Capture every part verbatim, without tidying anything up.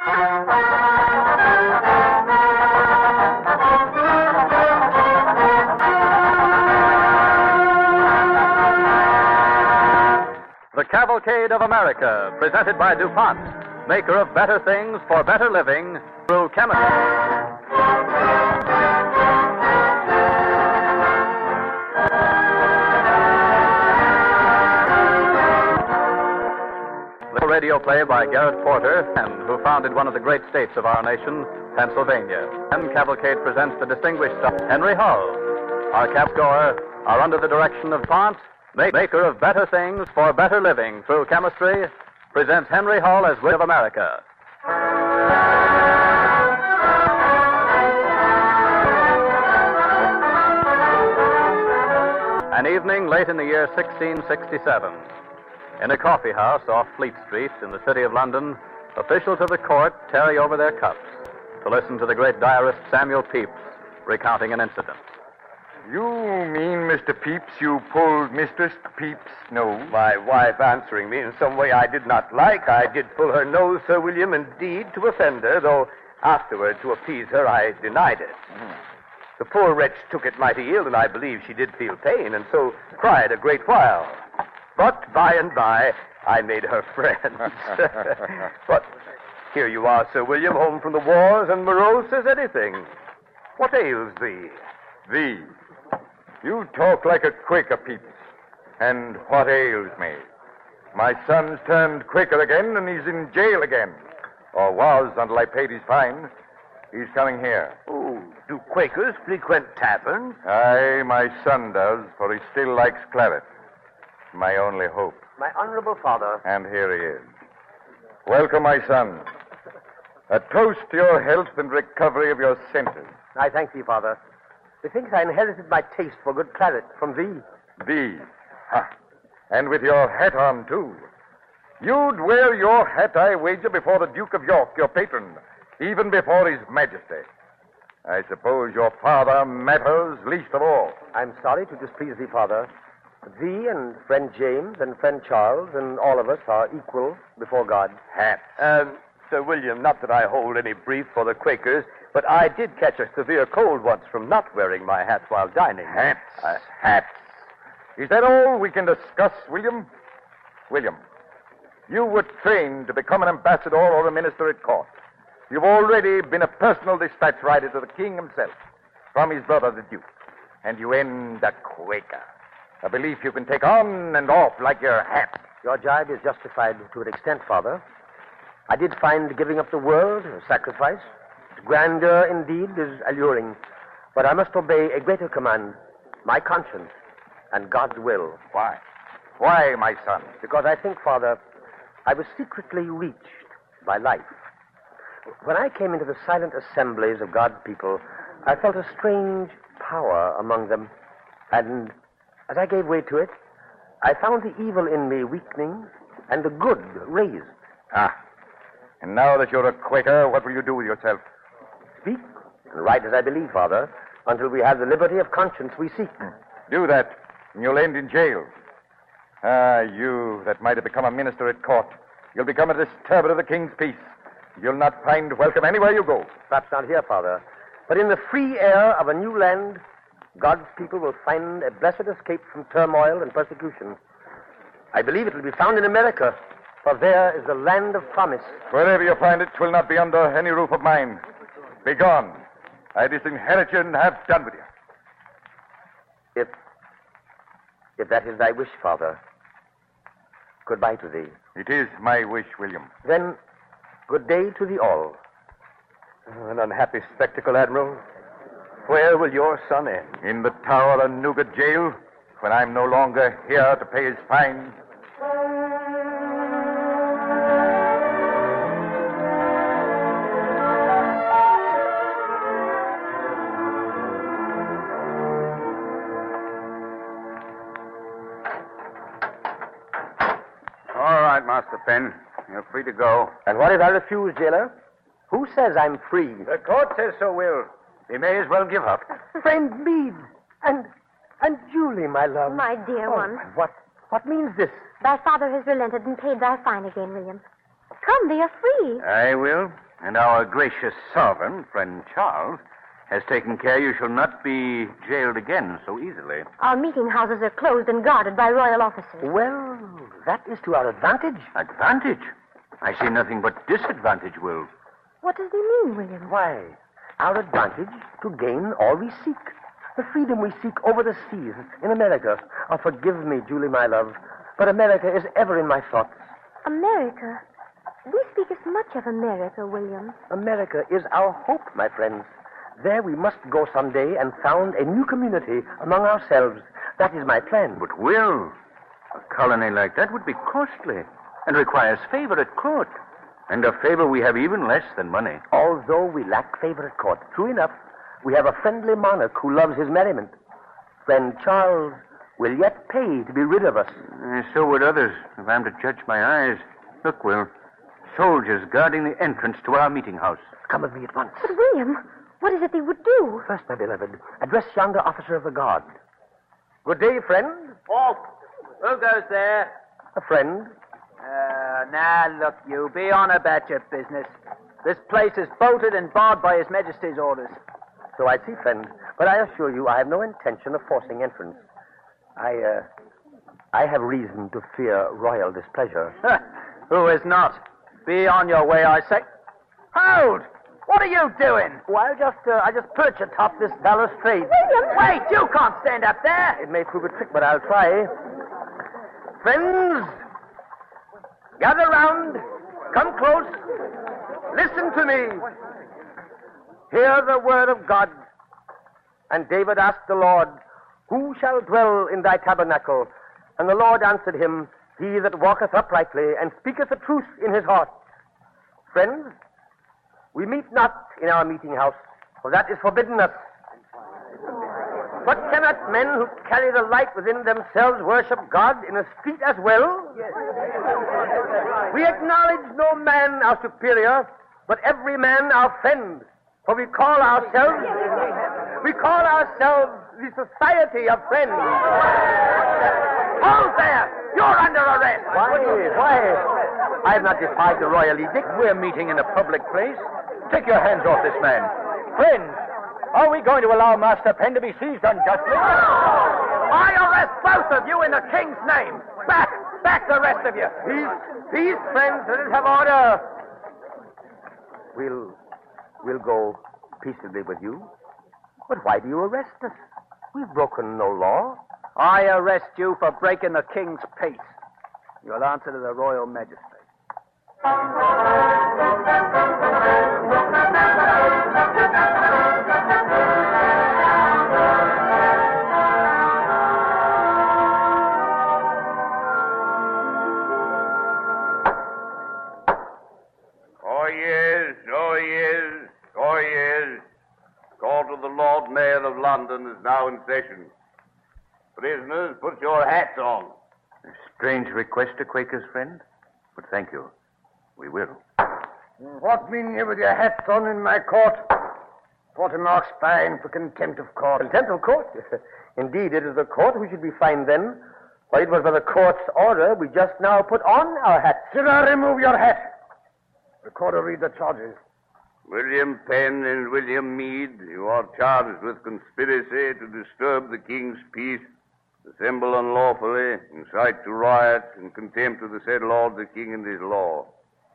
The Cavalcade of America, presented by DuPont, maker of better things for better living through chemistry. The radio play by Garrett Porter, and who founded one of the great states of our nation, Pennsylvania. And Cavalcade presents the distinguished star, Henry Hull. Our cap scorer are under the direction of DuPont, maker of better things for better living through chemistry, presents Henry Hull as Wit of America. An evening late in the year sixteen sixty-seven. In a coffee house off Fleet Street in the city of London, officials of the court tarry over their cups to listen to the great diarist Samuel Pepys recounting an incident. You mean, Mister Pepys, you pulled Mistress Pepys' nose? My wife answering me in some way I did not like, I did pull her nose, Sir William, indeed, to offend her, though afterward, to appease her, I denied it. Mm. The poor wretch took it mighty ill, and I believe she did feel pain, and so cried a great while. But by and by, I made her friends. But here you are, Sir William, home from the wars, and morose as anything. What ails thee? Thee? You talk like a Quaker, Pepys. And what ails me? My son's turned Quaker again, and he's in jail again. Or was until I paid his fine. He's coming here. Oh, do Quakers frequent taverns? Aye, my son does, for he still likes claret. My only hope. My honorable father. And here he is. Welcome, my son. A toast to your health and recovery of your senses. I thank thee, father. Methinks I inherited my taste for good claret from thee. Thee? Ha! And with your hat on, too. You'd wear your hat, I wager, before the Duke of York, your patron, even before His Majesty. I suppose your father matters least of all. I'm sorry to displease thee, father. Thee and friend James and friend Charles and all of us are equal before God. Hats. Um, Sir William, not that I hold any brief for the Quakers, but I did catch a severe cold once from not wearing my hat while dining. Hats. I... Hats. Is that all we can discuss, William? William, you were trained to become an ambassador or a minister at court. You've already been a personal dispatch rider to the king himself, from his brother the Duke. And you end a Quaker. A belief you can take on and off like your hat. Your jibe is justified to an extent, father. I did find giving up the world a sacrifice. Grandeur, indeed, is alluring. But I must obey a greater command, my conscience and God's will. Why? Why, my son? Because I think, Father, I was secretly reached by life. When I came into the silent assemblies of God's people, I felt a strange power among them. And as I gave way to it, I found the evil in me weakening and the good raised. Ah. And now that you're a Quaker, what will you do with yourself? Speak and write as I believe, Father, until we have the liberty of conscience we seek. Do that, and you'll end in jail. Ah, you that might have become a minister at court. You'll become a disturber of the king's peace. You'll not find welcome anywhere you go. Perhaps not here, Father. But in the free air of a new land, God's people will find a blessed escape from turmoil and persecution. I believe it will be found in America, for there is the land of promise. Wherever you find it, 'twill not be under any roof of mine. Be gone. I disinherit you and have done with you. If, if that is thy wish, Father, goodbye to thee. It is my wish, William. Then, good day to thee all. An unhappy spectacle, Admiral. Where will your son end? In the Tower of Newgate Jail, when I'm no longer here to pay his fine. All right, Master Penn. You're free to go. And what if I refuse, jailer? Who says I'm free? The court says so, Will. He may as well give up. Friend Meade. And and Julie, my love. My dear Oh, one. What what means this? Thy father has relented and paid thy fine again, William. Come, they are free. I will. And our gracious sovereign, friend Charles, has taken care you shall not be jailed again so easily. Our meeting houses are closed and guarded by royal officers. Well, that is to our advantage. Advantage? I see nothing but disadvantage, Will. What does he mean, William? Why, our advantage to gain all we seek. The freedom we seek over the seas in America. Oh, forgive me, Julie, my love, but America is ever in my thoughts. America? We speak as much of America, William. America is our hope, my friends. There we must go someday and found a new community among ourselves. That is my plan. But, Will, a colony like that would be costly and requires favor at court. And a favor we have even less than money. Although we lack favor at court, true enough, we have a friendly monarch who loves his merriment. Friend Charles will yet pay to be rid of us. Uh, so would others, if I'm to judge my eyes. Look, Will, soldiers guarding the entrance to our meeting house. Come with me at once. But, William, what is it they would do? First, my beloved, address yonder officer of the guard. Good day, friend. Oh, who goes there? A friend. Uh, now, look, you, be on about your business. This place is bolted and barred by His Majesty's orders. So I see, friend. But I assure you, I have no intention of forcing entrance. I, uh, I have reason to fear royal displeasure. Who is not? Be on your way, I say. Hold! What are you doing? Well, I just, uh, I just perch atop this balustrade. William, wait! You can't stand up there! It may prove a trick, but I'll try. Friends, gather round. Come close. Listen to me. Hear the word of God. And David asked the Lord, who shall dwell in thy tabernacle? And the Lord answered him, he that walketh uprightly and speaketh the truth in his heart. Friends, we meet not in our meeting house, for that is forbidden us. But cannot men who carry the light within themselves worship God in a street as well? We acknowledge no man our superior, but every man our friend. For we call ourselves, we call ourselves the Society of Friends. Hold there! You're under arrest! Why? Why? I have not defied the royal edict. We're meeting in a public place. Take your hands off this man. Friends, are we going to allow Master Penn to be seized unjustly? I arrest both of you in the king's name. Back! Back the rest of you! Peace, peace, friends. Let us have order. We'll, we'll go peaceably with you. But why do you arrest us? We've broken no law. I arrest you for breaking the king's peace. You'll answer to the royal majesty. Oh, yes, oh, yes, oh, yes. Court of the Lord Mayor of London is now in session. Prisoners, put your hats on. A strange request to Quaker's friend, but thank you. We will. What mean you with your hats on in my court? Forty marks fine for contempt of court. Contempt of court? Indeed, it is the court who should be fined then. For it was by the court's order we just now put on our hats. Should I remove your hat? The court will read the charges. William Penn and William Meade, you are charged with conspiracy to disturb the king's peace, assemble unlawfully, incite to riot, and contempt of the said Lord the King and his law.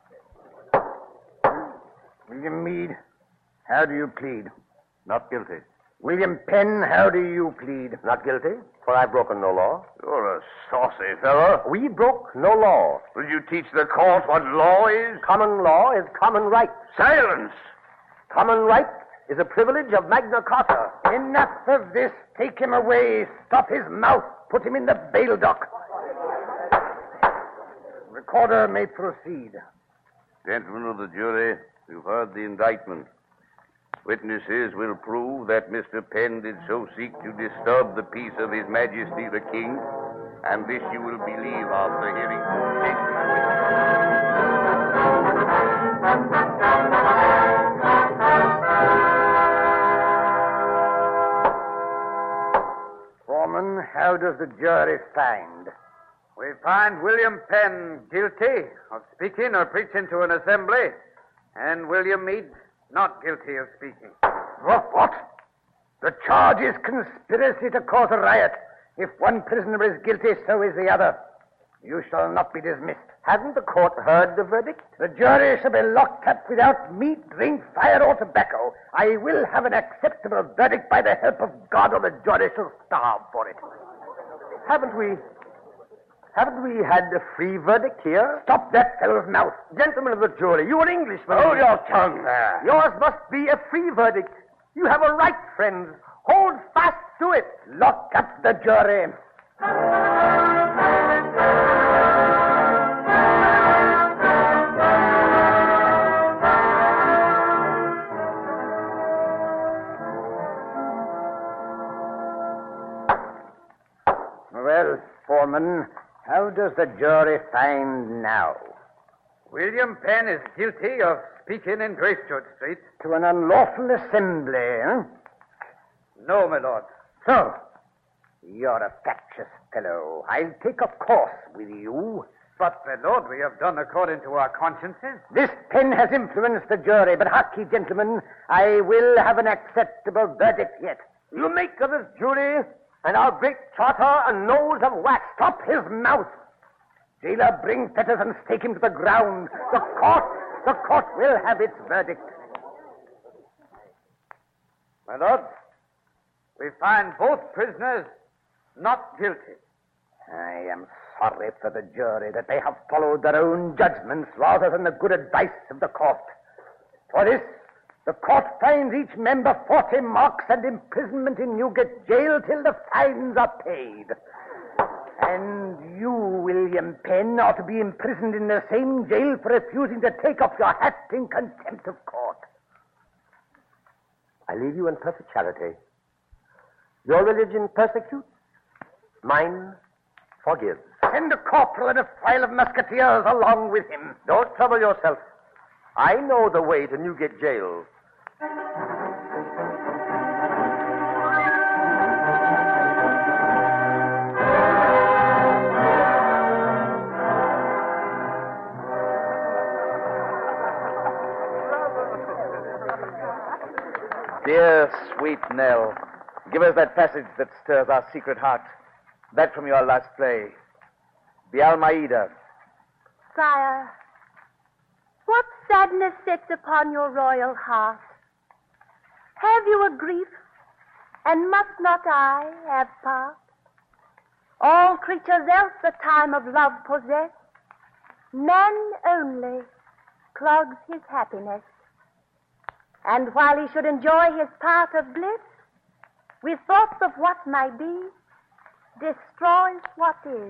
William Meade, how do you plead? Not guilty. William Penn, how do you plead? Not guilty, for I've broken no law. You're a saucy fellow. We broke no law. Will you teach the court what law is? Common law is common right. Silence! Common right is a privilege of Magna Carta. Enough of this. Take him away. Stop his mouth. Put him in the bail dock. Recorder may proceed. Gentlemen of the jury, you've heard the indictment. Witnesses will prove that Mister Penn did so seek to disturb the peace of His Majesty the King, and this you will believe after hearing full Foreman, how does the jury find? We find William Penn guilty of speaking or preaching to an assembly And William Meade, not guilty of speaking. What? What? The charge is conspiracy to cause a riot. If one prisoner is guilty, so is the other. You shall not be dismissed. Hasn't the court heard the verdict? The jury shall be locked up without meat, drink, fire, or tobacco. I will have an acceptable verdict by the help of God, or the jury shall starve for it. Haven't we... Haven't we had a free verdict here? Stop that fellow's mouth. Gentlemen of the jury, you are Englishmen. Hold your tongue there. Yours must be a free verdict. You have a right, friends. Hold fast to it. Lock up the jury. Well, Foreman, how does the jury find now? William Penn is guilty of speaking in Gracechurch Street. To an unlawful assembly, eh? No, my lord. So, you're a factious fellow. I'll take a course with you. But, my lord, we have done according to our consciences. This pen has influenced the jury, but hark ye, gentlemen, I will have an acceptable verdict yet. You make of this jury and our great charter a nose of wax. Stop his mouth. Jailer, bring fetters and stake him to the ground. The court, the court will have its verdict. My lord, we find both prisoners not guilty. I am sorry for the jury that they have followed their own judgments rather than the good advice of the court. For this, the court finds each member forty marks and imprisonment in Newgate jail till the fines are paid. And you, William Penn, are to be imprisoned in the same jail for refusing to take off your hat in contempt of court. I leave you in perfect charity. Your religion persecutes, mine forgives. Send a corporal and a file of musketeers along with him. Don't trouble yourself. I know the way to Newgate jail. Dear sweet Nell, give us that passage that stirs our secret heart. That from your last play, The Almeida. Sire, what sadness sits upon your royal heart? Have you a grief, and must not I have part? All creatures else a time of love possess. Man only clogs his happiness. And while he should enjoy his part of bliss, with thoughts of what might be, destroys what is.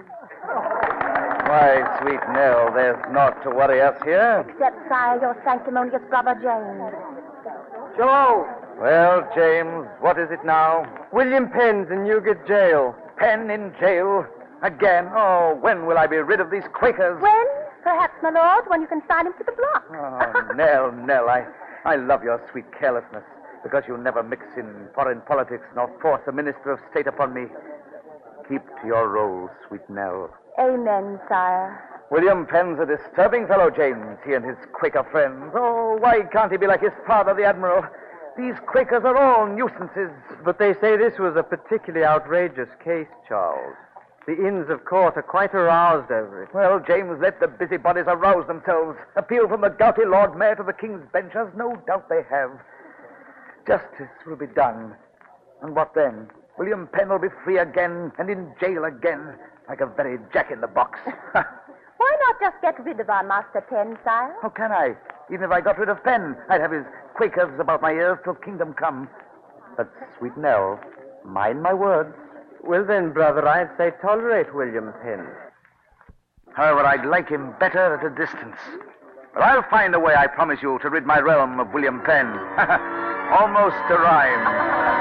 Why, sweet Nell, there's naught to worry us here. Except, sire, your sanctimonious brother James. Joe! Well, James, what is it now? William Penn's in Newgate jail. Penn in jail? Again? Oh, when will I be rid of these Quakers? When? Perhaps, my lord, when you consign him to the block. Oh, Nell, Nell, I, I love your sweet carelessness, because you never mix in foreign politics nor force a minister of state upon me. Keep to your role, sweet Nell. Amen, sire. William Penn's a disturbing fellow, James, he and his Quaker friends. Oh, why can't he be like his father, the Admiral? These Quakers are all nuisances. But they say this was a particularly outrageous case, Charles. The Inns of Court are quite aroused over it. Well, James, let the busybodies arouse themselves. Appeal from the gouty Lord Mayor to the King's Bench, as no doubt they have. Justice will be done. And what then? William Penn will be free again and in jail again, like a very jack-in-the-box. Why not just get rid of our Master Penn, sire? How can I? Even if I got rid of Penn, I'd have his Quakers about my ears till kingdom come. But, sweet Nell, mind my words. Well, then, brother, I'd say tolerate William Penn. However, I'd like him better at a distance. But I'll find a way, I promise you, to rid my realm of William Penn. Almost a rhyme.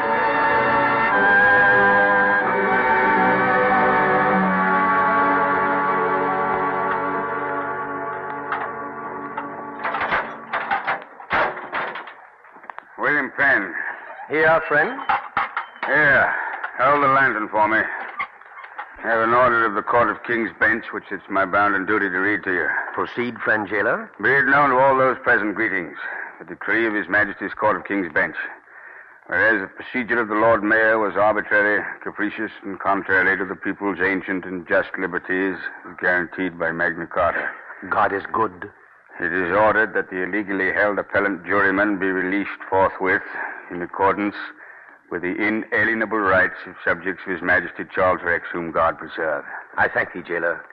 William Penn. Here, friend. Here. Hold the lantern for me. I have an order of the Court of King's Bench, which it's my bounden duty to read to you. Proceed, friend jailer. Be it known to all those present, greetings. The decree of His Majesty's Court of King's Bench. Whereas the procedure of the Lord Mayor was arbitrary, capricious, and contrary to the people's ancient and just liberties guaranteed by Magna Carta. God is good. It is ordered that the illegally held appellant juryman be released forthwith in accordance with the inalienable rights of subjects of His Majesty Charles Rex, whom God preserve. I thank thee, jailer.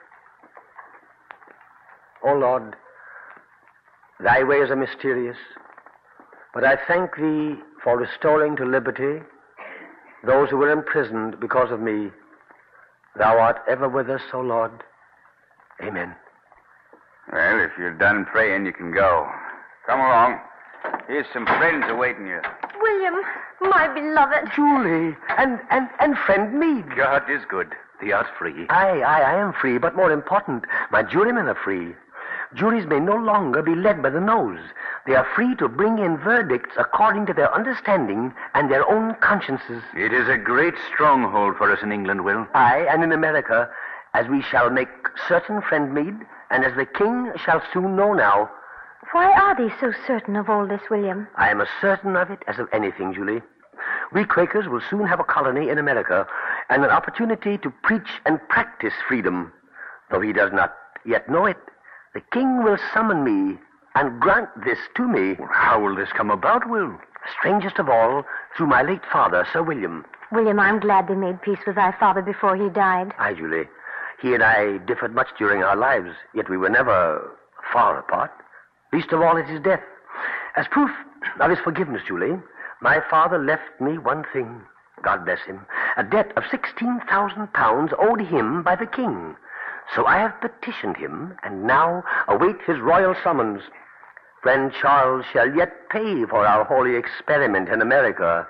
O Lord, thy ways are mysterious, but I thank thee for restoring to liberty those who were imprisoned because of me. Thou art ever with us, O Lord. Amen. Well, if you're done praying, you can go. Come along. Here's some friends awaiting you. William, my beloved. Julie, and, and, and friend Meade. God is good. Thee art free. Aye, aye, I am free, but more important, my jurymen are free. Juries may no longer be led by the nose. They are free to bring in verdicts according to their understanding and their own consciences. It is a great stronghold for us in England, Will. Aye, and in America, as we shall make certain, friend Meade, and as the king shall soon know now. Why are they so certain of all this, William? I am as certain of it as of anything, Julie. We Quakers will soon have a colony in America and an opportunity to preach and practice freedom. Though he does not yet know it, the king will summon me and grant this to me. Well, how will this come about, Will? Strangest of all, through my late father, Sir William. William, I'm glad they made peace with thy father before he died. Aye, Julie. He and I differed much during our lives, yet we were never far apart. Least of all at his death. As proof of his forgiveness, Julie, my father left me one thing, God bless him, a debt of sixteen thousand pounds owed him by the king. So I have petitioned him, and now await his royal summons. Friend Charles shall yet pay for our holy experiment in America.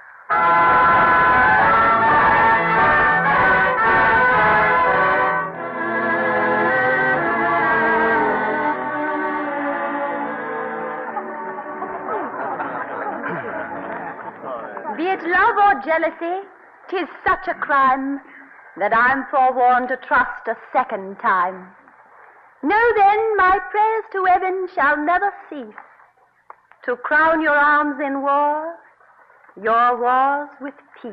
Be it love or jealousy, 'tis such a crime that I'm forewarned to trust a second time. Know then, my prayers to heaven shall never cease to crown your arms in war, your wars with peace.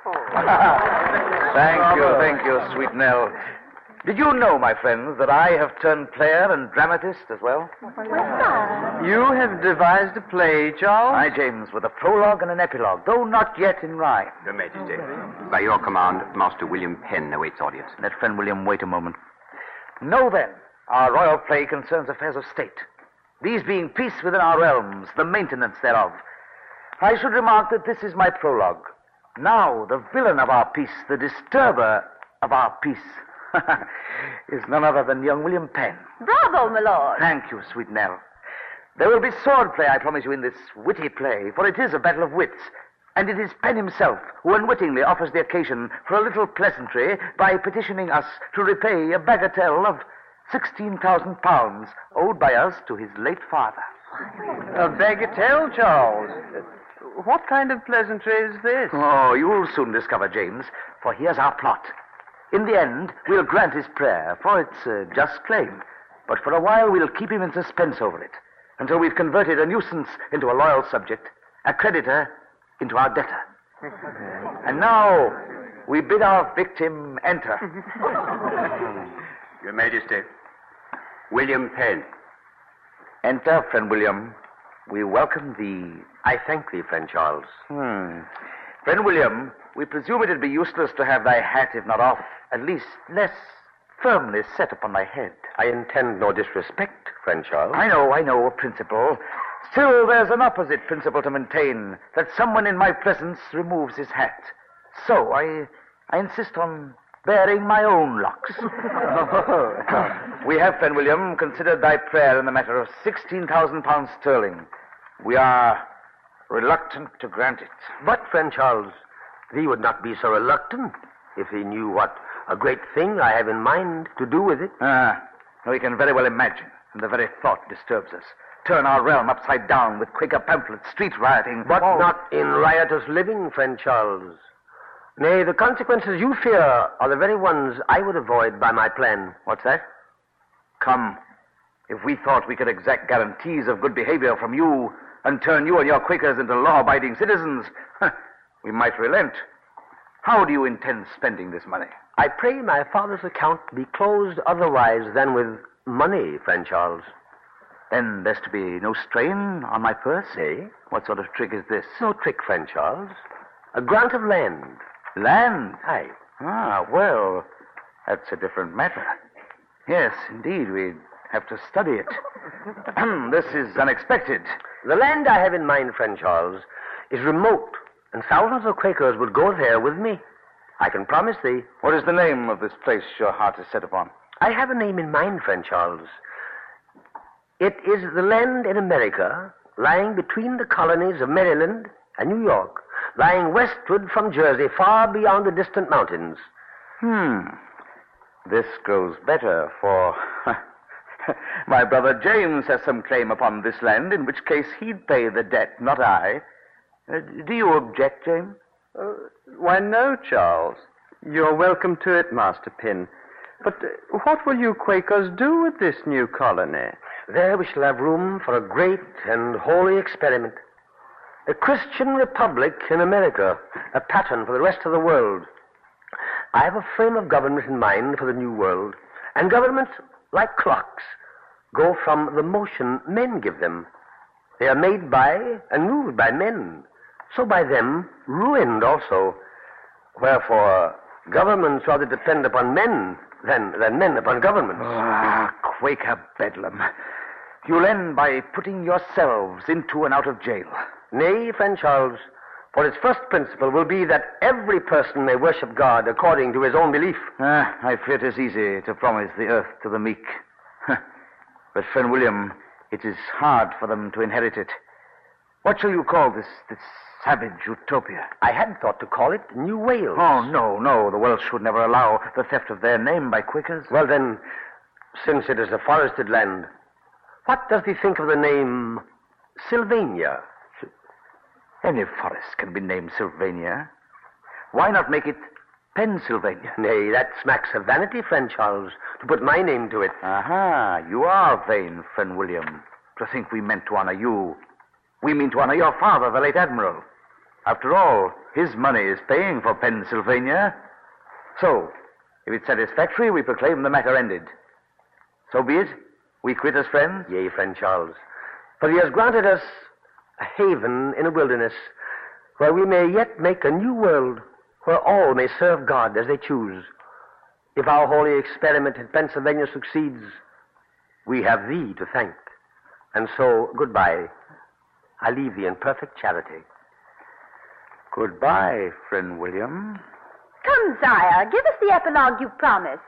Thank you, thank you, sweet Nell. Did you know, my friends, that I have turned player and dramatist as well? You have devised a play, Charles? Aye, James, with a prologue and an epilogue, though not yet in rhyme. Your Majesty, by your command, Master William Penn awaits audience. Let friend William wait a moment. Know then, our royal play concerns affairs of state. These being peace within our realms, the maintenance thereof. I should remark that this is my prologue. Now, the villain of our peace, the disturber of our peace, is none other than young William Penn. Bravo, my lord. Thank you, sweet Nell. There will be sword play, I promise you, in this witty play, for it is a battle of wits. And it is Penn himself who unwittingly offers the occasion for a little pleasantry by petitioning us to repay a bagatelle of sixteen thousand pounds owed by us to his late father. A bagatelle, Charles? What kind of pleasantry is this? Oh, you will soon discover, James, for here's our plot. In the end, we'll grant his prayer, for it's a just claim. But for a while, we'll keep him in suspense over it, until we've converted a nuisance into a loyal subject, a creditor into our debtor. And now, we bid our victim enter. Your Majesty, William Penn. Enter, friend William. We welcome thee. I thank thee, friend Charles. Hmm. Friend William, we presume it'd be useless to have thy hat, if not off, at least less firmly set upon thy head. I intend no disrespect, friend Charles. I know, I know, a principle. Still, there's an opposite principle to maintain, that someone in my presence removes his hat. So, I, I insist on bearing my own locks. We have, friend William, considered thy prayer in the matter of sixteen thousand pounds sterling. We are reluctant to grant it. But, friend Charles, thee would not be so reluctant if he knew what a great thing I have in mind to do with it. Ah, we can very well imagine, and the very thought disturbs us. Turn our realm upside down with Quaker pamphlets, street rioting. But all... not in riotous living, friend Charles. Nay, the consequences you fear are the very ones I would avoid by my plan. What's that? Come. If we thought we could exact guarantees of good behavior from you and turn you and your Quakers into law-abiding citizens, we might relent. How do you intend spending this money? I pray my father's account be closed otherwise than with money, friend Charles. Then there's to be no strain on my purse? Nay. What sort of trick is this? No trick, friend Charles. A grant of land. Land? Aye. Ah, well, that's a different matter. Yes, indeed, we'd have to study it. This is unexpected. The land I have in mind, friend Charles, is remote, and thousands of Quakers would go there with me. I can promise thee. What is the name of this place your heart is set upon? I have a name in mind, friend Charles. It is the land in America lying between the colonies of Maryland and New York, lying westward from Jersey, far beyond the distant mountains. Hmm. This grows better, for my brother James has some claim upon this land, in which case he'd pay the debt, not I. Uh, do you object, James? Uh, why, no, Charles. You're welcome to it, Master Pin. But uh, what will you Quakers do with this new colony? There we shall have room for a great and holy experiment. A Christian republic in America, a pattern for the rest of the world. I have a frame of government in mind for the new world, and governments, like clocks, go from the motion men give them. They are made by and moved by men, so by them ruined also. Wherefore, governments rather depend upon men than, than men upon governments. Ah, Quaker bedlam. You'll end by putting yourselves into and out of jail. Nay, friend Charles, for its first principle will be that every person may worship God according to his own belief. Ah, I fear it is easy to promise the earth to the meek. But, friend William, it is hard for them to inherit it. What shall you call this, this savage utopia? I had thought to call it New Wales. Oh, no, no. The Welsh would never allow the theft of their name by Quakers. Well, then, since it is a forested land, what does he think of the name Sylvania? Any forest can be named Sylvania. Why not make it Pennsylvania? Nay, that smacks of vanity, friend Charles, to put my name to it. Aha, you are vain, friend William, to think we meant to honor you. We mean to honor your father, the late Admiral. After all, his money is paying for Pennsylvania. So, if it's satisfactory, we proclaim the matter ended. So be it. We quit as friends? Yea, friend Charles. For he has granted us a haven in a wilderness where we may yet make a new world where all may serve God as they choose. If our holy experiment in Pennsylvania succeeds, we have thee to thank. And so, goodbye. I leave thee in perfect charity. Goodbye, friend William. Come, sire, give us the epilogue you promised.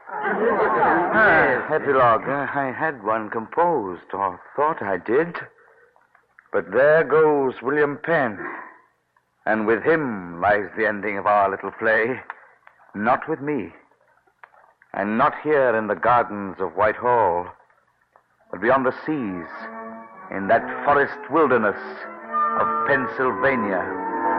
Ah, epilogue. Uh, I had one composed, or thought I did. But there goes William Penn. And with him lies the ending of our little play. Not with me. And not here in the gardens of Whitehall, but beyond the seas, in that forest wilderness of Pennsylvania.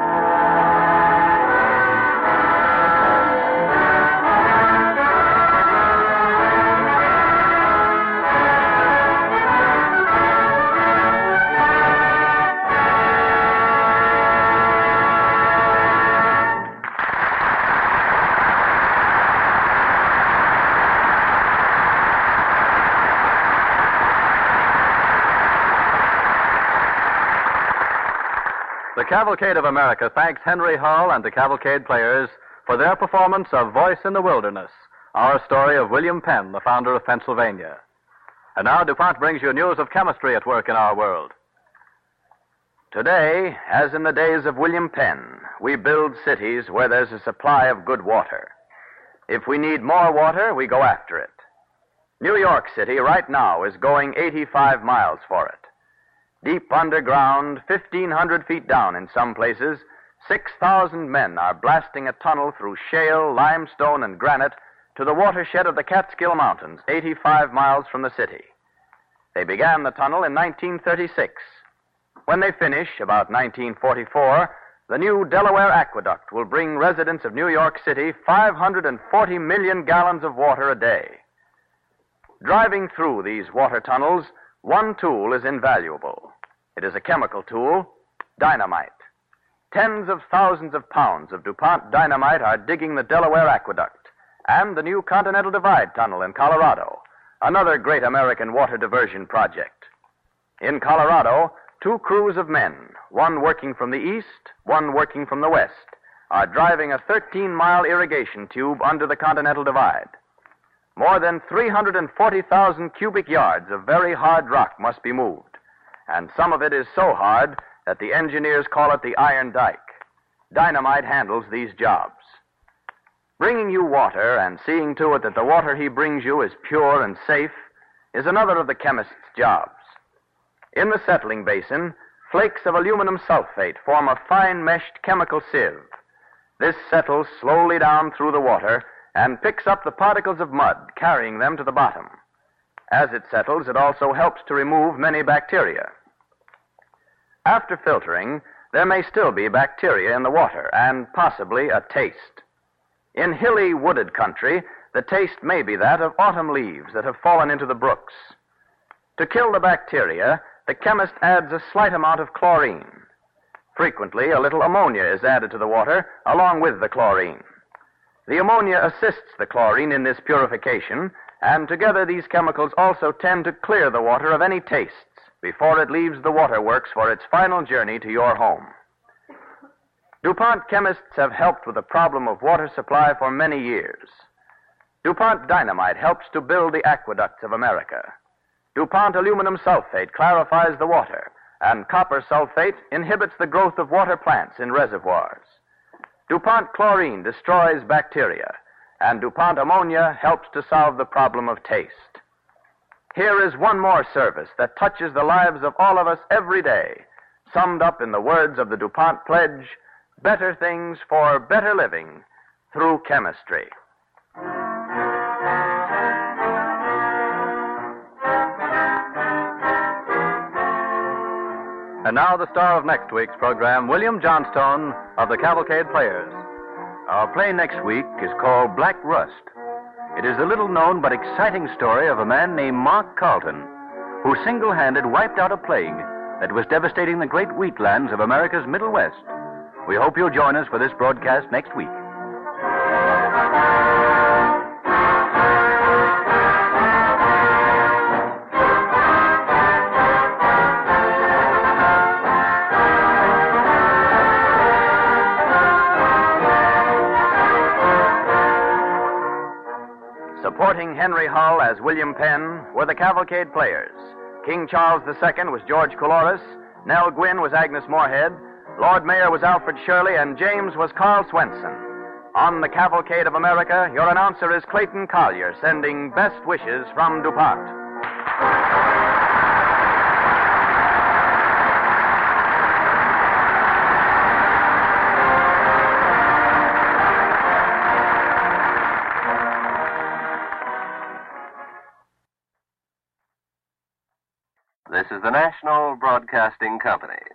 The Cavalcade of America thanks Henry Hull and the Cavalcade players for their performance of Voice in the Wilderness, our story of William Penn, the founder of Pennsylvania. And now DuPont brings you news of chemistry at work in our world. Today, as in the days of William Penn, we build cities where there's a supply of good water. If we need more water, we go after it. New York City right now is going eighty-five miles for it. Deep underground, fifteen hundred feet down in some places, six thousand men are blasting a tunnel through shale, limestone, and granite to the watershed of the Catskill Mountains, eighty-five miles from the city. They began the tunnel in nineteen thirty-six. When they finish, about nineteen forty-four, The new Delaware Aqueduct will bring residents of New York City five hundred forty million gallons of water a day. Driving through these water tunnels, one tool is invaluable. It is a chemical tool, dynamite. Tens of thousands of pounds of DuPont dynamite are digging the Delaware Aqueduct and the new Continental Divide Tunnel in Colorado, another great American water diversion project. In Colorado, two crews of men, one working from the east, one working from the west, are driving a thirteen-mile irrigation tube under the Continental Divide. More than three hundred forty thousand cubic yards of very hard rock must be moved, and some of it is so hard that the engineers call it the Iron Dike. Dynamite handles these jobs. Bringing you water and seeing to it that the water he brings you is pure and safe is another of the chemist's jobs. In the settling basin, flakes of aluminum sulfate form a fine-meshed chemical sieve. This settles slowly down through the water and picks up the particles of mud, carrying them to the bottom. As it settles, it also helps to remove many bacteria. After filtering, there may still be bacteria in the water and possibly a taste. In hilly, wooded country, the taste may be that of autumn leaves that have fallen into the brooks. To kill the bacteria, the chemist adds a slight amount of chlorine. Frequently, a little ammonia is added to the water along with the chlorine. The ammonia assists the chlorine in this purification, and together these chemicals also tend to clear the water of any tastes before it leaves the waterworks for its final journey to your home. DuPont chemists have helped with the problem of water supply for many years. DuPont dynamite helps to build the aqueducts of America. DuPont aluminum sulfate clarifies the water, and copper sulfate inhibits the growth of water plants in reservoirs. DuPont chlorine destroys bacteria, and DuPont ammonia helps to solve the problem of taste. Here is one more service that touches the lives of all of us every day, summed up in the words of the DuPont pledge, better things for better living through chemistry. And now the star of next week's program, William Johnstone of the Cavalcade Players. Our play next week is called Black Rust. It is the little-known but exciting story of a man named Mark Carlton, who single-handed wiped out a plague that was devastating the great wheatlands of America's Middle West. We hope you'll join us for this broadcast next week. Supporting Henry Hull as William Penn were the Cavalcade Players. King Charles the Second was George Couloris, Nell Gwynn was Agnes Moorehead, Lord Mayor was Alfred Shirley, and James was Carl Swenson. On the Cavalcade of America, your announcer is Clayton Collier, sending best wishes from DuPont. This is the National Broadcasting Company.